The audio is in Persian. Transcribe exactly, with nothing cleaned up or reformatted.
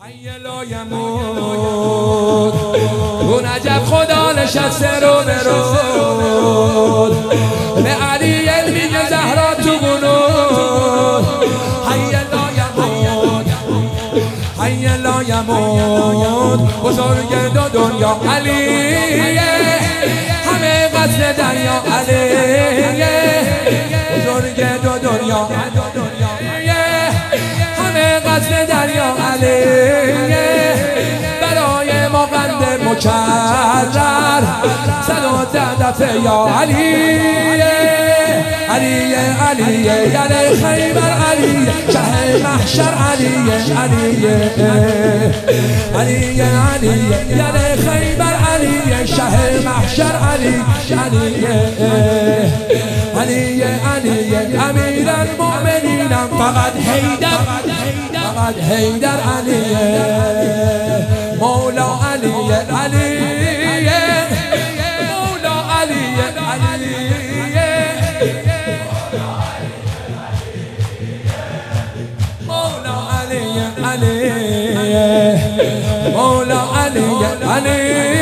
حی لا یموت اون عجب خدا نشسته رو برود به علی میگه زهرا تو بنود حی لا یموت حی لا یموت بزرگ دو دنیا علیه همه قتل دریا علیه بزرگ دو دنیا همه قتل دریا علیه برای ما قند مکرر صد و ده دفعه یا علیه علیه علیه یعنی خیبر علیه شه محشر علیه علیه علیه علیه یعنی خیبر علیه شه محشر علیه علیه علیه علیه امیر المؤمنینم فقط حیدر فقط حیدر علیه مولا علیه علیه مولا علیه علیه مولا علیه علیه مولا علیه علیه